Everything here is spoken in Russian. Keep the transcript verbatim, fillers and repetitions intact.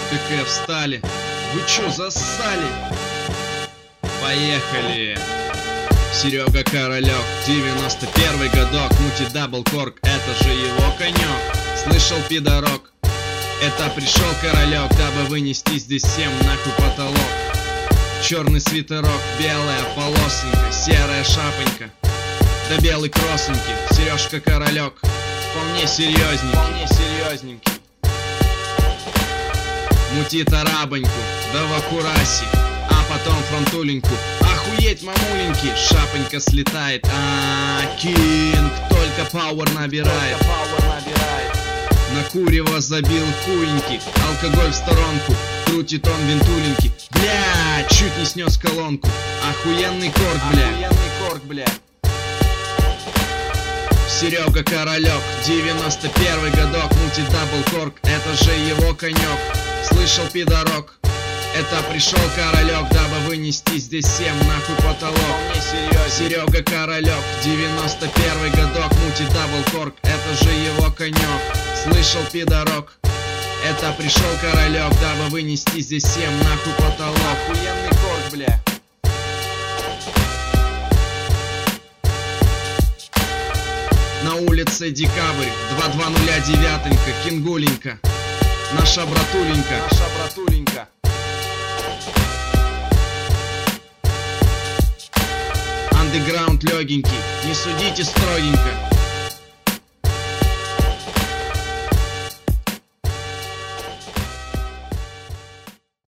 КК встали. Вы чё, зассали? Поехали. Серега Королек, девяносто первый годок, мути даблкорк, это же его конек. Слышал, пидорок? Это пришел Королек, дабы вынести здесь всем нахуй потолок. Черный свитерок, белая полосонька, серая шапонька, да белый кроссоньки. Сережка Королек, вполне серьезненький, вполне серьезненький. Мутит арабоньку, да в аккурасе, а потом фронтуленьку. Охуеть, мамуленьки, шапонька слетает. А, Кинг только пауэр набирает. На курево забил хуеньки, алкоголь в сторонку, крутит он винтуленьки. Бля, чуть не снес колонку. Охуенный корк, бля. Охуенный корк, бля. Серега Королек, девяносто первый годок, мутит даблкорк, это же его конек. Слышал, пидорок? Это пришел Королек, дабы вынести здесь всем нахуй потолок. Серега Королек, девяносто первый годок, мутит даблкорк, это же его конек. Слышал, пидорок? Это пришел Королек, дабы вынести здесь всем нахуй потолок. Охуенный корк, бля. На улице декабрь, два два нуля девятонька, Кингуленька, наша братуленька, наша братуленька. Андеграунд легенький, не судите строгенько.